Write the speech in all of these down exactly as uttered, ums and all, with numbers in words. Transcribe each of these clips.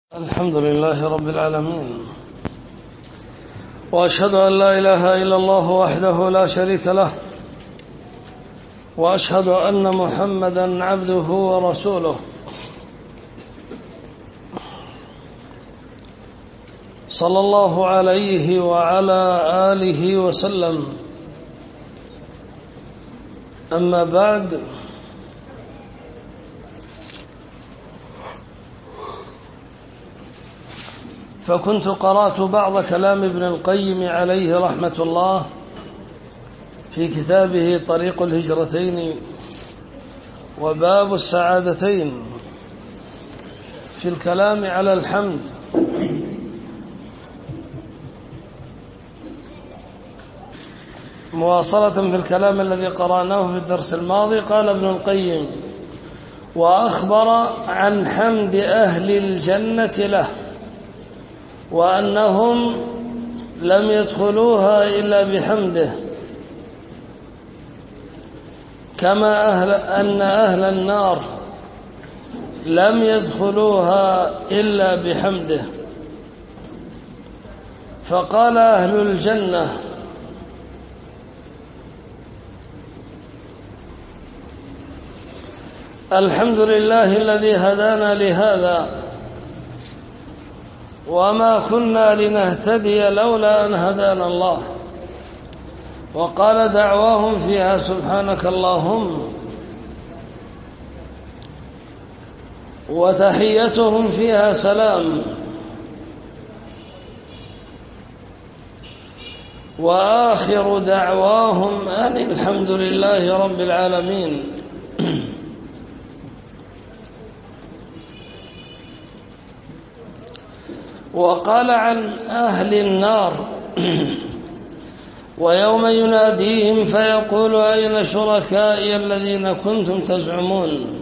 الحمد لله رب العالمين، وأشهد أن لا إله إلا الله وحده لا شريك له، وأشهد أن محمدا عبده ورسوله صلى الله عليه وعلى آله وسلم. أما بعد، فكنت قرأت بعض كلام ابن القيم عليه رحمة الله في كتابه طريق الهجرتين وباب السعادتين في الكلام على الحمد. مواصلة في الكلام الذي قرأناه في الدرس الماضي، قال ابن القيم: وأخبر عن حمد أهل الجنة له، وأنهم لم يدخلوها إلا بحمده، كما أهل أن أهل النار لم يدخلوها إلا بحمده. فقال أهل الجنة: الحمد لله الذي هدانا لهذا، وما كنا لنهتدي لولا أن هدانا الله. وقال دعواهم فيها سبحانك اللهم، وتحيتهم فيها سلام، وآخر دعواهم أن الحمد لله رب العالمين. وقال عن أهل النار: ويوم يناديهم فيقول أين شركائي الذين كنتم تزعمون،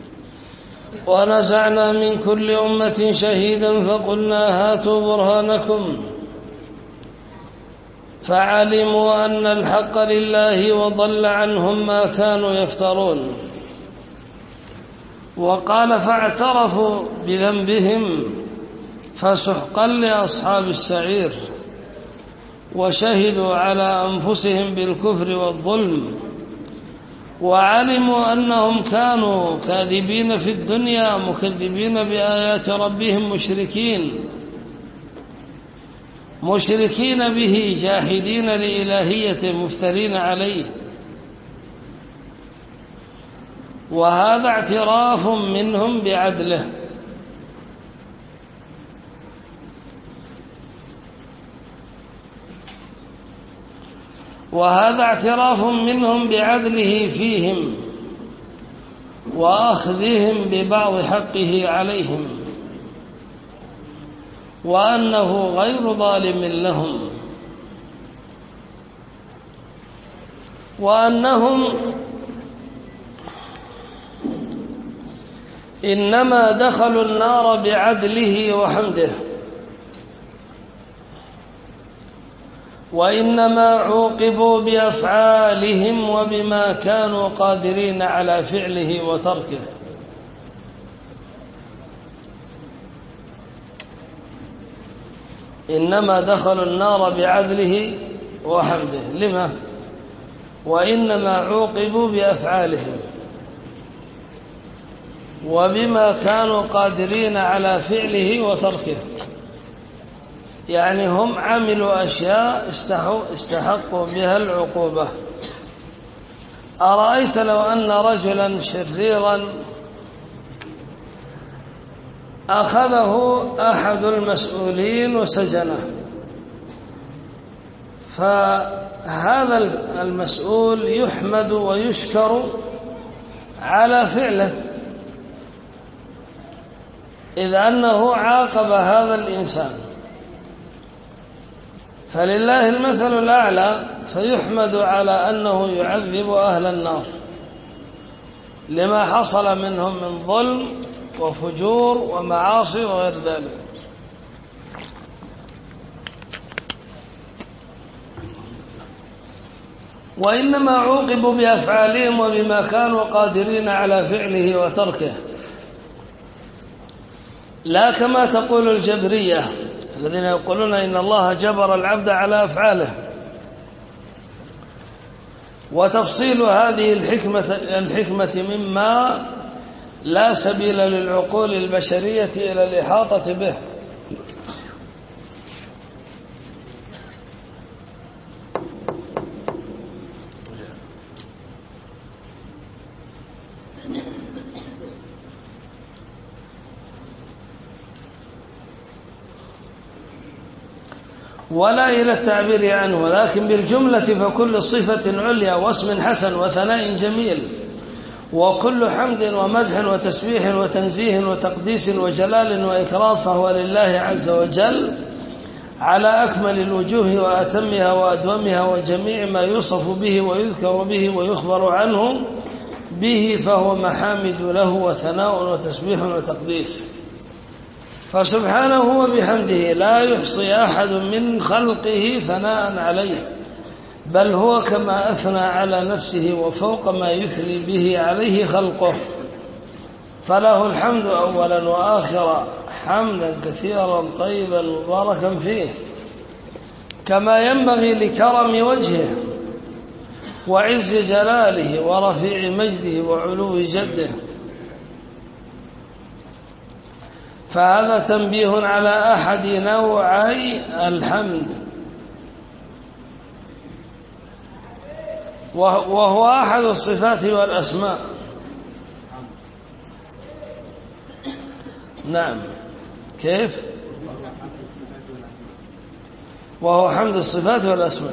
ونزعنا من كل أمة شهيدا فقلنا هاتوا برهانكم، فعلموا أن الحق لله وضل عنهم ما كانوا يفترون. وقال: فاعترفوا بذنبهم فسحقا لأصحاب السعير، وشهدوا على أنفسهم بالكفر والظلم، وعلموا أنهم كانوا كاذبين في الدنيا مكذبين بآيات ربهم، مشركين مشركين به، جاحدين لإلهيته، مفترين عليه. وهذا اعتراف منهم بعدله، وهذا اعتراف منهم بعدله فيهم وأخذهم ببعض حقه عليهم، وأنه غير ظالم لهم، وأنهم إنما دخلوا النار بعدله وحمده، وإنما عوقبوا بأفعالهم وبما كانوا قادرين على فعله وتركه. إنما دخلوا النار بعدله وحمده. لما؟ وإنما عوقبوا بأفعالهم وبما كانوا قادرين على فعله وتركه، يعني هم عملوا أشياء استحقوا بها العقوبة. أرأيت لو أن رجلا شريرا أخذه أحد المسؤولين وسجنه، فهذا المسؤول يحمد ويشكر على فعله، إذ أنه عاقب هذا الإنسان. فلله المثل الأعلى، فيحمد على أنه يعذب أهل النار لما حصل منهم من ظلم وفجور ومعاصي وغير ذلك. وإنما عوقبوا بأفعالهم وبما كانوا قادرين على فعله وتركه، لا كما تقول الجبرية الذين يقولون إن الله جبر العبد على أفعاله. وتفصيل هذه الحكمة, الحكمة مما لا سبيل للعقول البشرية إلى الإحاطة به. ولا إلى التعبير عنه، ولكن بالجملة فكل صفة عليا واسم حسن وثناء جميل وكل حمد ومدح وتسبيح وتنزيه وتقديس وجلال وإكرام فهو لله عز وجل على أكمل الوجوه وأتمها وأدومها، وجميع ما يوصف به ويذكر به ويخبر عنه به فهو محامد له وثناء وتسبيح وتقديس. فسبحانه وبحمده لا يحصي أحد من خلقه ثناء عليه، بل هو كما أثنى على نفسه وفوق ما يثني به عليه خلقه، فله الحمد أولا وآخرا حمدا كثيرا طيبا مباركا فيه كما ينبغي لكرم وجهه وعز جلاله ورفيع مجده وعلو جده. فهذا تنبيه على أحد نوعي الحمد، وهو أحد الصفات والأسماء. نعم، كيف؟ وهو حمد الصفات والأسماء.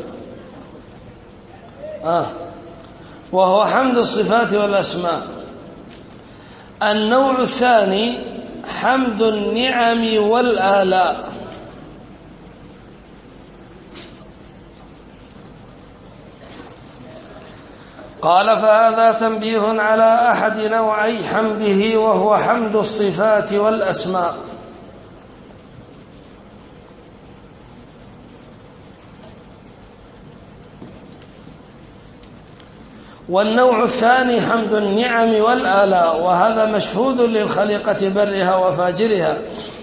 آه وهو حمد الصفات والأسماء. النوع الثاني حمد النعم والآلاء. قال فهذا تنبيه على أحد نوعي حمده وهو حمد الصفات والأسماء. والنوع الثاني حمد النعم والآلاء، وهذا مشهود للخليقة برها وفاجرها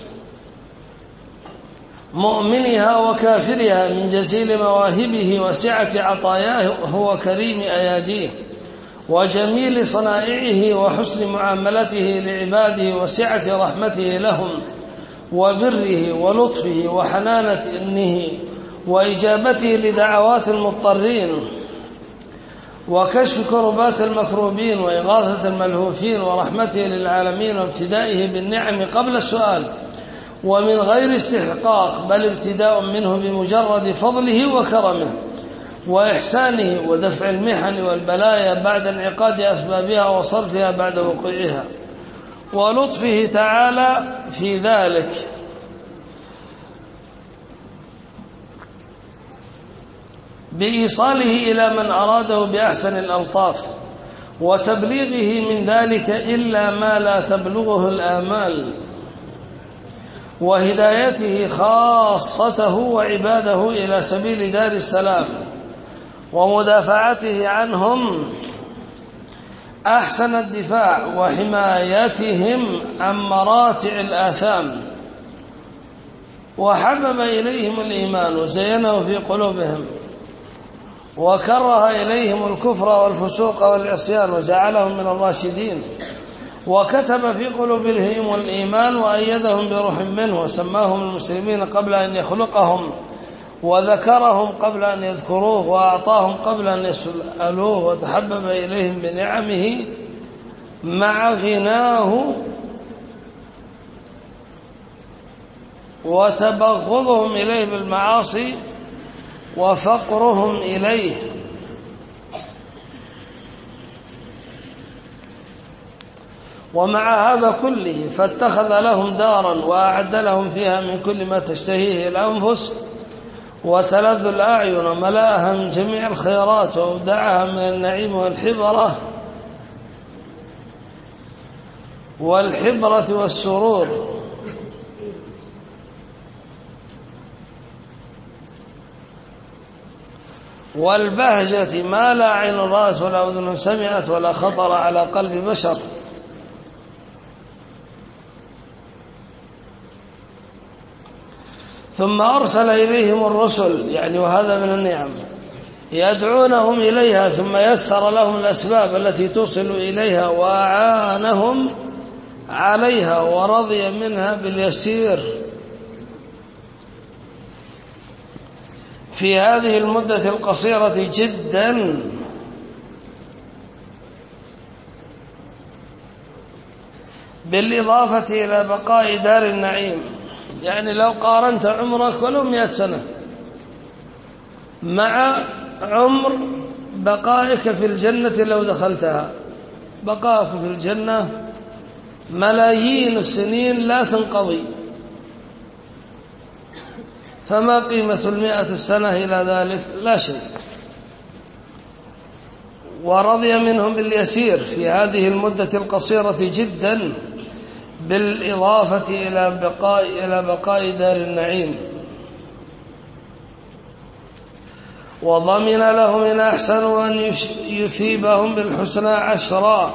مؤمنها وكافرها من جزيل مواهبه وسعة عطاياه وكريم أياديه وجميل صنائعه وحسن معاملته لعباده وسعة رحمته لهم وبره ولطفه وحنانة إنه وإجابته لدعوات المضطرين وكشف كربات المكروبين وإغاثة الملهوفين ورحمته للعالمين وابتدائه بالنعم قبل السؤال ومن غير استحقاق، بل ابتداء منه بمجرد فضله وكرمه وإحسانه ودفع المحن والبلايا بعد انعقاد أسبابها وصرفها بعد وقوعها، ولطفه تعالى في ذلك بإيصاله إلى من أراده بأحسن الألطاف وتبليغه من ذلك إلا ما لا تبلغه الآمال، وهدايته خاصته وعباده إلى سبيل دار السلام ومدافعته عنهم أحسن الدفاع وحمايتهم عن مراتع الآثام، وحبب إليهم الإيمان وزينه في قلوبهم وكره إليهم الكفر والفسوق والعصيان وجعلهم من الراشدين، وكتب في قلوبهم الإيمان وأيدهم بروح منه وسماهم المسلمين قبل أن يخلقهم وذكرهم قبل أن يذكروه وأعطاهم قبل أن يسألوه وتحبب إليهم بنعمه مع غناه وتبغضهم إليه بالمعاصي وفقرهم إليه. ومع هذا كله فاتخذ لهم دارا وأعد لهم فيها من كل ما تشتهيه الأنفس وتلذ الأعين وملأها من جميع الخيرات وأودعها من النعيم والحبرة والحبرة والسرور، والبهجة ما لا عين رأت ولا أذن سمعت ولا خطر على قلب بشر. ثم أرسل إليهم الرسل، يعني وهذا من النعم، يدعونهم إليها، ثم يسر لهم الأسباب التي توصل إليها وأعانهم عليها ورضي منها باليسير في هذه المدة القصيرة جدا. بالإضافة إلى بقاء دار النعيم، يعني لو قارنت عمرك ولو مئة سنة مع عمر بقائك في الجنة لو دخلتها، بقائك في الجنة ملايين السنين لا تنقضي، فما قيمة المئة السنة إلى ذلك؟ لا شيء. ورضي منهم باليسير في هذه المدة القصيرة جدا، بالإضافة إلى بقاء إلى بقاء دار النعيم. وضمن لهم إن أحسنوا أن يثيبهم بالحسنى عشرا،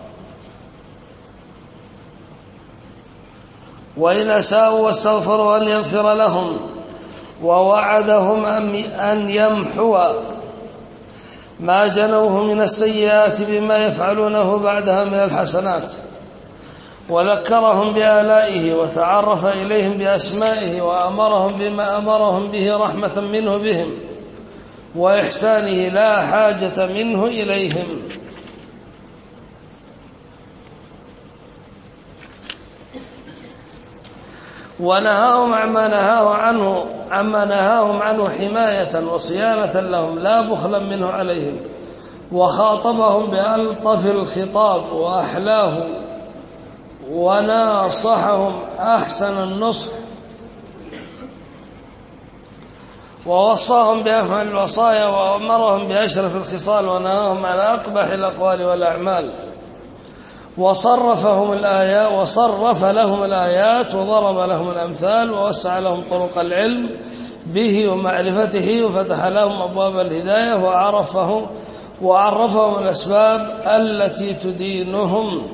وإن أساءوا واستغفروا أن يغفر لهم، ووعدهم أن يمحو ما جنوه من السيئات بما يفعلونه بعدها من الحسنات، وذكرهم بآلائه وتعرف إليهم بأسمائه، وأمرهم بما أمرهم به رحمة منه بهم وإحسانه لا حاجة منه إليهم. ونهاهم عما نهاه عنه عما نهاهم عنه حماية وصيانة لهم لا بخلا منه عليهم، وخاطبهم بألطف الخطاب وأحلاه، وناصحهم أحسن النصح، ووصاهم بأفعال الوصايا، وأمرهم بأشرف الخصال، ونهاهم عن أقبح الأقوال والأعمال، وصرفهم الآيات وصرف لهم الآيات، وضرب لهم الأمثال، ووسع لهم طرق العلم به ومعرفته، وفتح لهم أبواب الهداية، وعرفهم وعرفهم الأسباب التي تدينهم.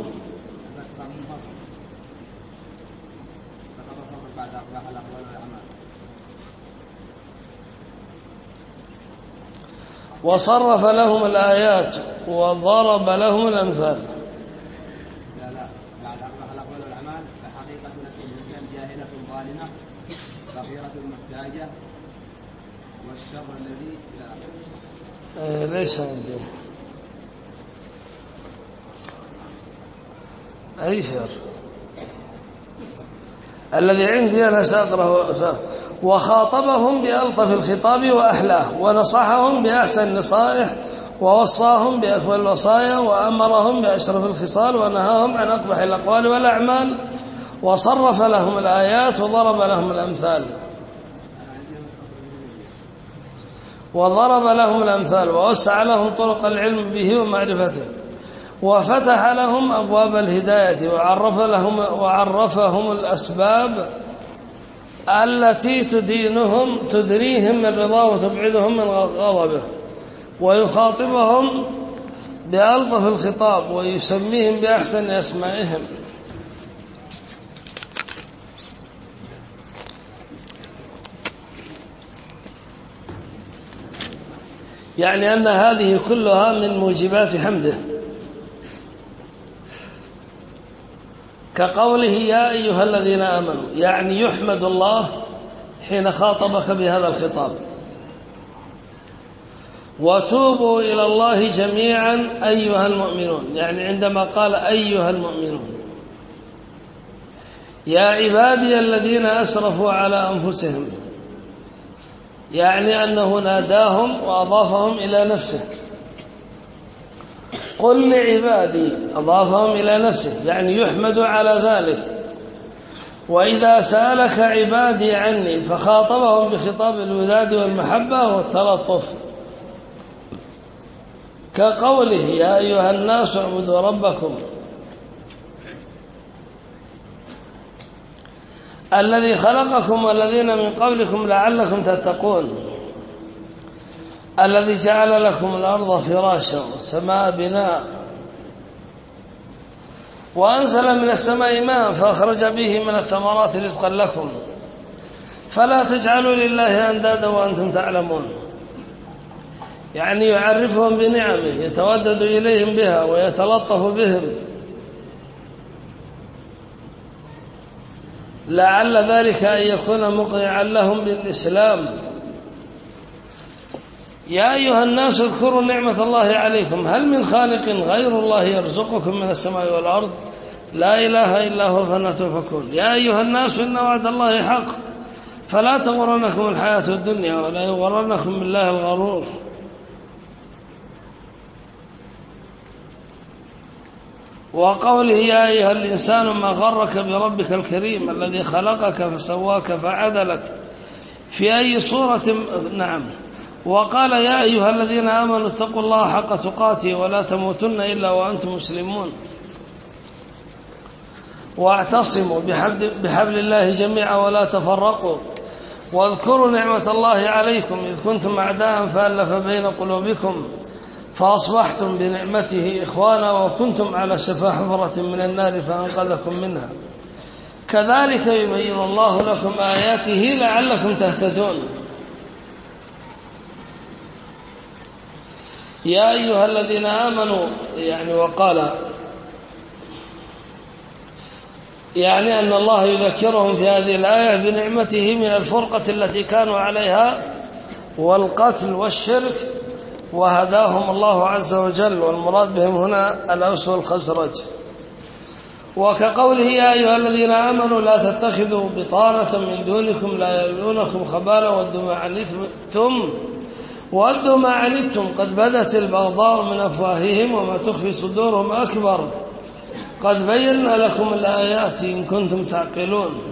وصرف لهم الآيات وضرب لهم الأمثال. لا لا بعد أقبح الأقوال والأعمال فحقيقة نفس الإنسان جاهلة ظالمة فقيرة محتاجة والشر الذي لا آه ليش عندي أي شر الذي عندي أنا سأقرأه. وخاطبهم بألطف الخطاب وأحلاه، ونصحهم بأحسن النصائح، ووصاهم بأكمل الوصايا، وأمرهم بأشرف الخصال، ونهاهم عن أقبح الأقوال والأعمال، وصرف لهم الآيات وضرب لهم الأمثال وضرب لهم الأمثال ووسع لهم طرق العلم به ومعرفته، وفتح لهم أبواب الهداية، وعرف لهم وعرفهم الأسباب التي تدينهم تدريهم من رضاه وتبعدهم من غضبه، ويخاطبهم بألطف الخطاب، ويسميهم بأحسن أسمائهم. يعني أن هذه كلها من موجبات حمده، كقوله يا أيها الذين آمنوا، يعني يحمد الله حين خاطبك بهذا الخطاب. وتوبوا إلى الله جميعا أيها المؤمنون، يعني عندما قال أيها المؤمنون يا عبادي الذين أسرفوا على أنفسهم، يعني أنه ناداهم وأضافهم إلى نفسه. قل لعبادي أضافهم إلى نفسه، يعني يحمد على ذلك. وإذا سألك عبادي عني، فخاطبهم بخطاب الوداد والمحبة والتلطف، كقوله يا أيها الناس اعبدوا ربكم الذي خلقكم والذين من قبلكم لعلكم تتقون، الذي جعل لكم الأرض فراشا والسماء بناء، وأنزل من السماء ماء فأخرج به من الثمرات رزقا لكم، فلا تجعلوا لله أندادا وأنتم تعلمون. يعني يعرفهم بنعمه، يتودد إليهم بها ويتلطف بهم، لعل ذلك أن يكون مقنعا لهم بالإسلام. يا أيها الناس اذكروا نعمة الله عليكم هل من خالق غير الله يرزقكم من السماء والأرض لا إله إلا هو فلا تؤفكون. يا أيها الناس إن وعد الله حق فلا تغرنكم الحياة الدنيا ولا يغرنكم بالله الغرور. وقوله يا أيها الإنسان ما غرك بربك الكريم الذي خلقك فسواك فعدلك في أي صورة. نعم. وقال يا أيها الذين آمنوا اتقوا الله حق تقاته ولا تموتن إلا وأنتم مسلمون. واعتصموا بحبل الله جميعا ولا تفرقوا. واذكروا نعمة الله عليكم إذ كنتم أعداء فألف بين قلوبكم فأصبحتم بنعمته إخوانا وكنتم على شفا حفرة من النار فأنقذكم منها. كذلك يبين الله لكم آياته لعلكم تهتدون. يا أيها الذين آمنوا يعني وقال يعني أن الله يذكرهم في هذه الآية بنعمته من الفرقة التي كانوا عليها والقتل والشرك وهداهم الله عز وجل، والمراد بهم هنا الأوس والخزرج. وكقوله يا أيها الذين آمنوا لا تتخذوا بطانة من دونكم لا يلونكم خبالا ودوا ما عنتم ودوا ما عنتم قد بدت البغضاء من أفواههم وما تخفي صدورهم أكبر قد بينا لكم الآيات إن كنتم تعقلون.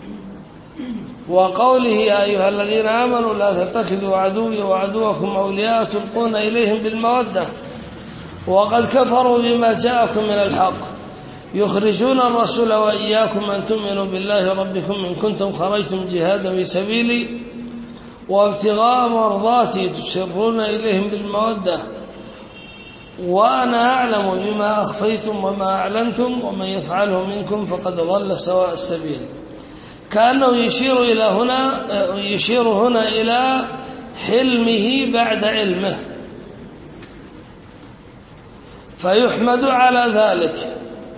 وقوله يا أيها الذين آمنوا لا تتخذوا عدوي وعدوكم أولياء تلقون إليهم بالمودة وقد كفروا بما جاءكم من الحق يخرجون الرسول وإياكم أن تؤمنوا بالله ربكم إن كنتم خرجتم جهادا في سبيلي وابتغاء مرضاتي تسرون إليهم بالمودة وأنا أعلم بما أخفيتم وما أعلنتم ومن يفعله منكم فقد ضل سواء السبيل. كأنه يشير إلى هنا يشير هنا إلى حلمه بعد علمه فيحمد على ذلك.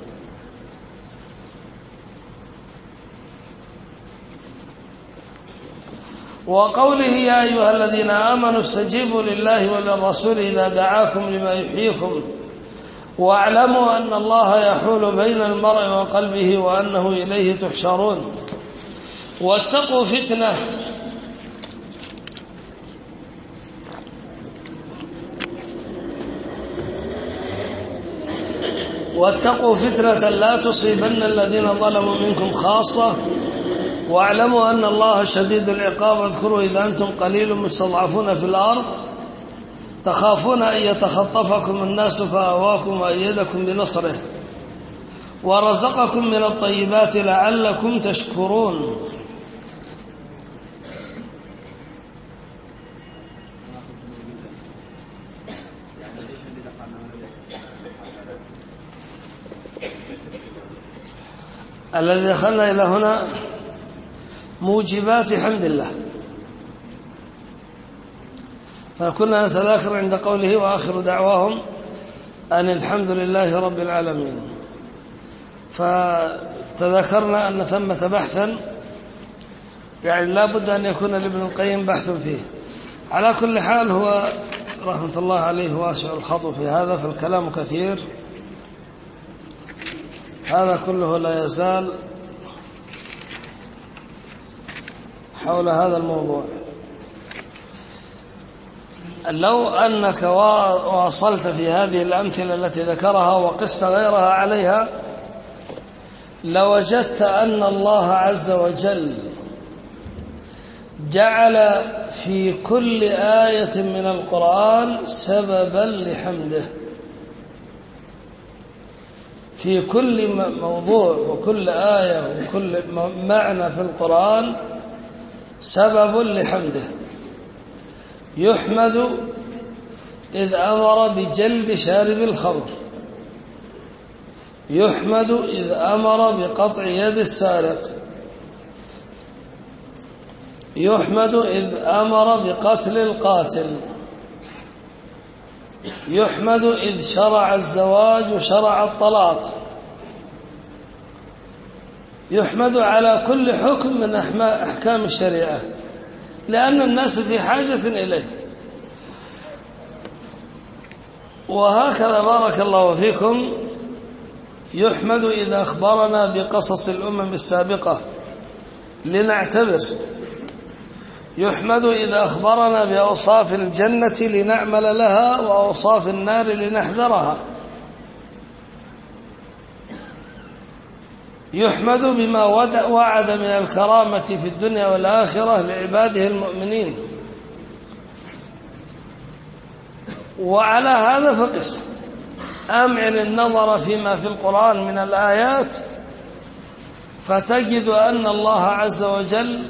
وقوله يا أيها الذين آمنوا استجيبوا لله وللرسول إذا دعاكم لما يحييكم واعلموا أن الله يحول بين المرء وقلبه وأنه إليه تحشرون. واتقوا فتنة واتقوا فتنة لا تصيبن الذين ظلموا منكم خاصة واعلموا أن الله شديد العقاب. اذكروا إذا أنتم قليل مستضعفون في الأرض تخافون أن يتخطفكم الناس فآواكم وأيدكم بنصره ورزقكم من الطيبات لعلكم تشكرون. الذي دخلنا إلى هنا موجبات حمد الله، فكنا نتذاكر عند قوله وآخر دعواهم أن الحمد لله رب العالمين. فتذكرنا أن ثمة بحثا يعني لا بد أن يكون لابن القيم بحث فيه. على كل حال هو رحمة الله عليه واسع الخطو في هذا، فالكلام كثير. هذا كله لا يزال حول هذا الموضوع. لو أنك واصلت في هذه الأمثلة التي ذكرها وقست غيرها عليها لوجدت أن الله عز وجل جعل في كل آية من القرآن سببا لحمده، في كل موضوع وكل آية وكل معنى في القرآن سبب لحمده. يحمد إذ أمر بجلد شارب الخمر، يحمد إذ أمر بقطع يد السارق، يحمد إذ أمر بقتل القاتل، يحمد إذ شرع الزواج وشرع الطلاق، يحمد على كل حكم من أحكام الشريعة لأن الناس في حاجة إليه. وهكذا بارك الله فيكم يحمد إذا أخبرنا بقصص الأمم السابقة لنعتبر، يحمد إذا أخبرنا بأوصاف الجنة لنعمل لها وأوصاف النار لنحذرها، يحمد بما وعد من الكرامة في الدنيا والآخرة لعباده المؤمنين. وعلى هذا فقس، أمعن النظر فيما في القرآن من الآيات فتجد أن الله عز وجل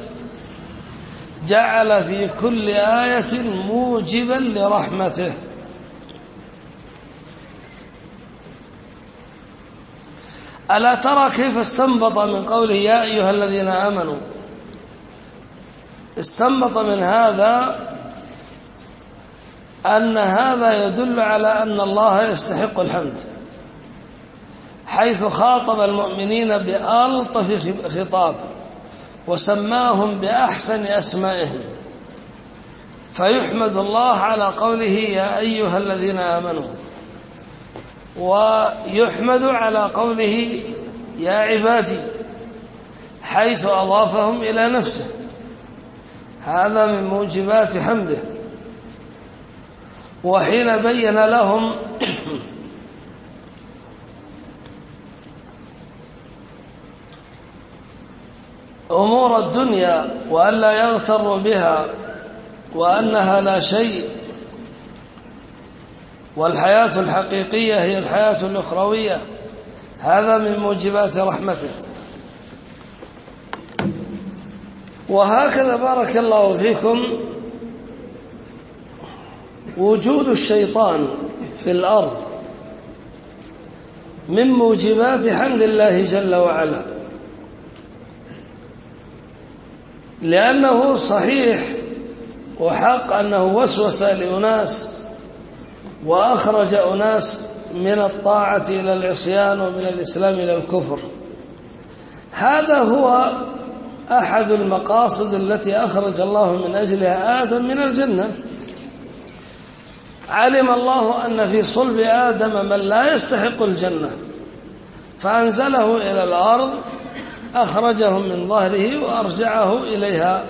جعل في كل آية موجبا لرحمته. ألا ترى كيف استنبط من قوله يا أيها الذين آمنوا؟ استنبط من هذا أن هذا يدل على أن الله يستحق الحمد، حيث خاطب المؤمنين بألطف خطاب وسماهم بأحسن أسمائهم، فيحمد الله على قوله يا أيها الذين آمنوا، ويحمد على قوله يا عبادي حيث أضافهم إلى نفسه، هذا من موجبات حمده. وحين بين لهم أمور الدنيا وألا يغتروا بها وأنها لا شيء، والحياة الحقيقية هي الحياة الأخروية، هذا من موجبات رحمته. وهكذا بارك الله فيكم وجود الشيطان في الأرض من موجبات حمد الله جل وعلا، لأنه صحيح وحق أنه وسوس لأناس وأخرج أناس من الطاعة إلى العصيان ومن الإسلام إلى الكفر. هذا هو أحد المقاصد التي أخرج الله من أجلها آدم من الجنة. علم الله أن في صلب آدم من لا يستحق الجنة فأنزله إلى الأرض، أخرجهم من ظهره وأرجعه إليها.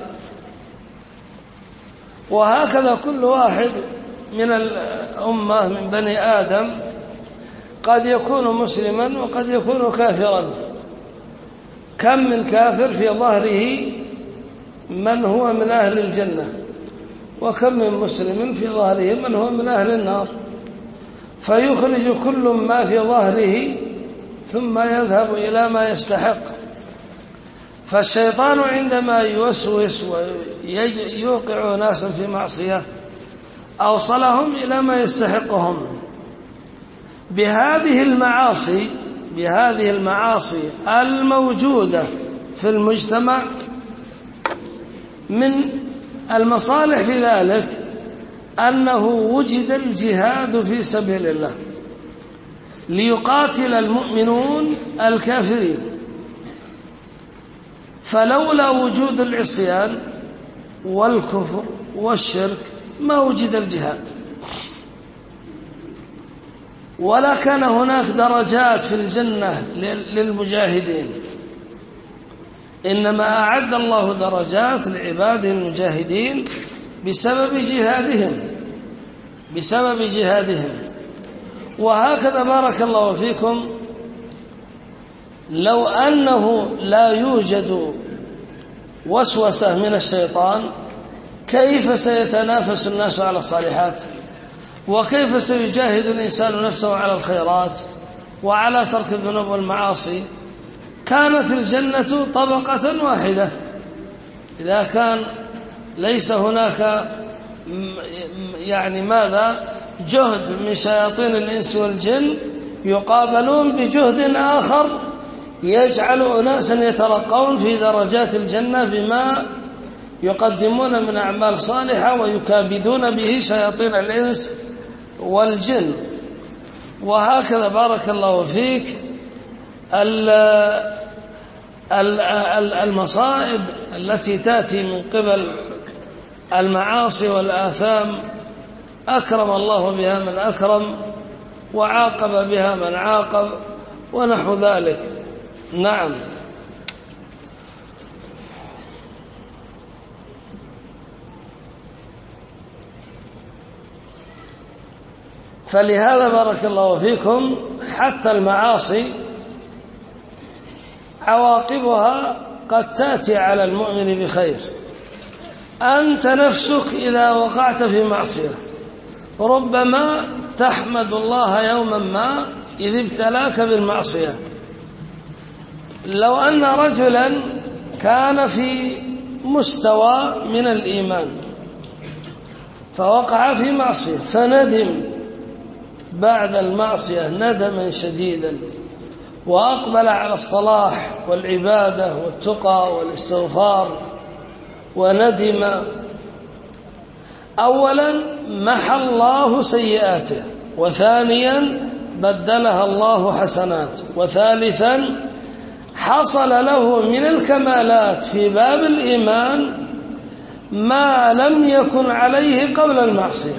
وهكذا كل واحد من الأمة من بني آدم قد يكون مسلما وقد يكون كافرا. كم من كافر في ظهره من هو من أهل الجنة، وكم من مسلم في ظهره من هو من أهل النار، فيخرج كل ما في ظهره ثم يذهب إلى ما يستحق. فالشيطان عندما يوسوس ويوقع ناسا في معصية أوصلهم إلى ما يستحقهم بهذه المعاصي بهذه المعاصي الموجودة في المجتمع. من المصالح في ذلك أنه وجد الجهاد في سبيل الله ليقاتل المؤمنون الكافرين، فلولا وجود العصيان والكفر والشرك ما وجد الجهاد، ولا كان هناك درجات في الجنة للمجاهدين، إنما أعد الله درجات لعباده المجاهدين بسبب جهادهم بسبب جهادهم. وهكذا بارك الله فيكم لو أنه لا يوجد وسوسة من الشيطان كيف سيتنافس الناس على الصالحات، وكيف سيجاهد الإنسان نفسه على الخيرات وعلى ترك الذنوب والمعاصي؟ كانت الجنة طبقة واحدة. إذا كان ليس هناك يعني ماذا جهد من شياطين الإنس والجن يقابلون بجهد آخر يجعل أناسا يترقون في درجات الجنة بما يقدمون من أعمال صالحة ويكابدون به شياطين الإنس والجن. وهكذا بارك الله فيك المصائب التي تأتي من قبل المعاصي والآثام أكرم الله بها من أكرم وعاقب بها من عاقب ونحو ذلك. نعم. فلهذا بارك الله فيكم حتى المعاصي عواقبها قد تأتي على المؤمن بخير. أنت نفسك إذا وقعت في معصية ربما تحمد الله يوما ما إذ ابتلاك بالمعصية. لو أن رجلا كان في مستوى من الإيمان فوقع في معصية فندم بعد المعصية ندما شديدا وأقبل على الصلاح والعبادة والتقى والاستغفار وندم، أولا محى الله سيئاته، وثانيا بدلها الله حسنات، وثالثا حصل له من الكمالات في باب الإيمان ما لم يكن عليه قبل المعصية،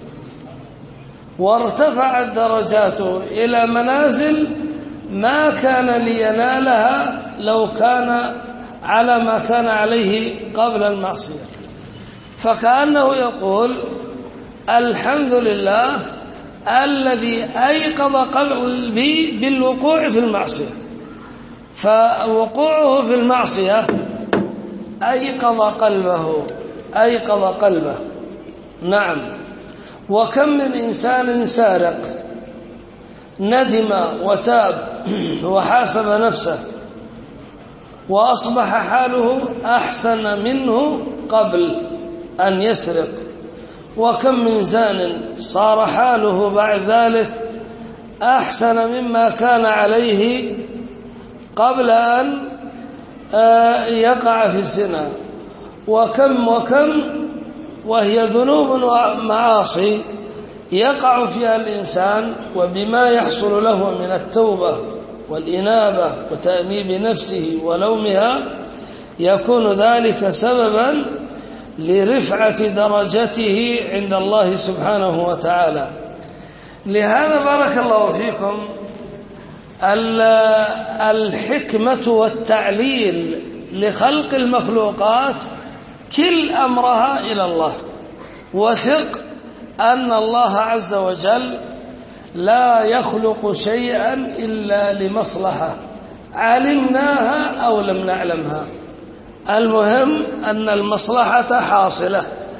وارتفعت درجاته إلى منازل ما كان لينالها لو كان على ما كان عليه قبل المعصية. فكأنه يقول الحمد لله الذي أيقظ قلبي بالوقوع في المعصية. فوقوعه في المعصية أيقظ قلبه أيقظ قلبه نعم. وكم من إنسان سارق ندم وتاب وحاسب نفسه وأصبح حاله أحسن منه قبل أن يسرق، وكم من زان صار حاله بعد ذلك أحسن مما كان عليه قبل أن يقع في الزنا، وكم وكم وهي ذنوب ومعاصي يقع فيها الإنسان، وبما يحصل له من التوبة والإنابة وتأنيب نفسه ولومها يكون ذلك سببا لرفعة درجته عند الله سبحانه وتعالى. لهذا بارك الله فيكم الحكمة والتعليل لخلق المخلوقات كل أمرها إلى الله، وثق أن الله عز وجل لا يخلق شيئا إلا لمصلحة علمناها أو لم نعلمها، المهم أن المصلحة حاصلة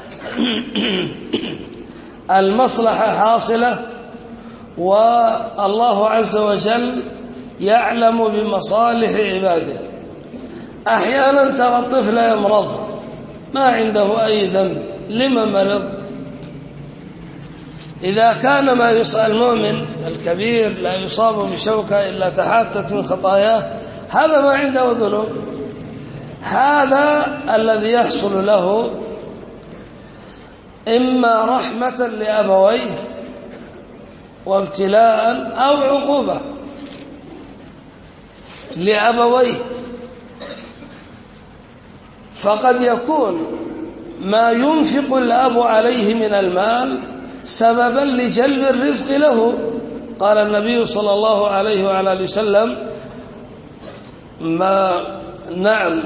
المصلحة حاصلة، والله عز وجل يعلم بمصالح عباده. أحيانا ترى الطفل يمرض ما عنده أي ذنب، لما مرض؟ إذا كان ما يصاب المؤمن الكبير لا يصاب بشوكة إلا تحاتت من خطاياه، هذا ما عنده ذنوب. هذا الذي يحصل له إما رحمة لأبويه وابتلاء أو عقوبة لأبويه، فقد يكون ما ينفق الأب عليه من المال سببا لجلب الرزق له. قال النبي صلى الله عليه وعلى آله وسلم ما نعم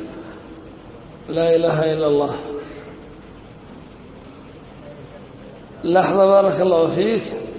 لا إله إلا الله لحظة بارك الله فيك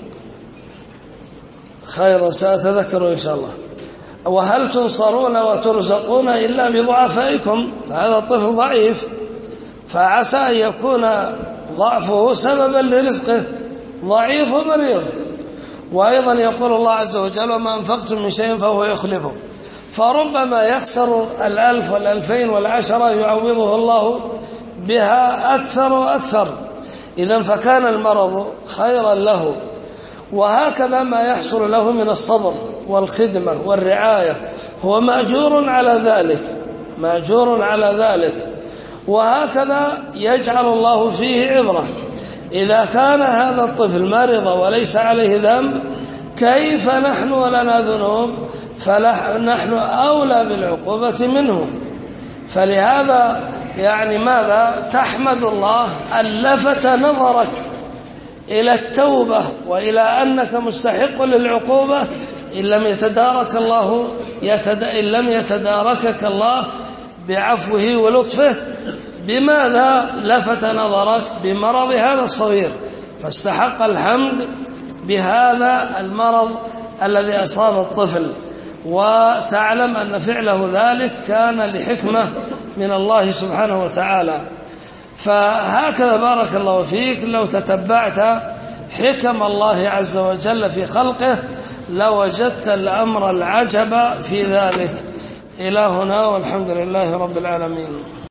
خيرا سأتذكر إن شاء الله. وهل تنصرون وترزقون إلا بضعفائكم؟ فهذا الطفل ضعيف، فعسى أن يكون ضعفه سببا لرزقه، ضعيف ومريض. وأيضا يقول الله عز وجل وما أنفقتم من شيء فهو يخلفه، فربما يخسر الألف والألفين والعشرة يعوضه الله بها أكثر وأكثر. إذن فكان المرض خيرا له. وهكذا ما يحصل له من الصبر والخدمة والرعاية هو مأجور على ذلك مأجور على ذلك وهكذا يجعل الله فيه عبرة. إذا كان هذا الطفل مرض وليس عليه ذنب، كيف نحن ولنا ذنوب؟ فنحن أولى بالعقوبة منه. فلهذا يعني ماذا تحمد الله أن لفت نظرك إلى التوبة وإلى أنك مستحق للعقوبة إن لم يتدارك الله يتد... إن لم يتداركك الله بعفوه ولطفه. بماذا لفت نظرك؟ بمرض هذا الصغير، فاستحق الحمد بهذا المرض الذي أصاب الطفل، وتعلم أن فعله ذلك كان لحكمة من الله سبحانه وتعالى. فهكذا بارك الله فيك لو تتبعت حكم الله عز وجل في خلقه لوجدت الأمر العجب في ذلك. إلى هنا والحمد لله رب العالمين.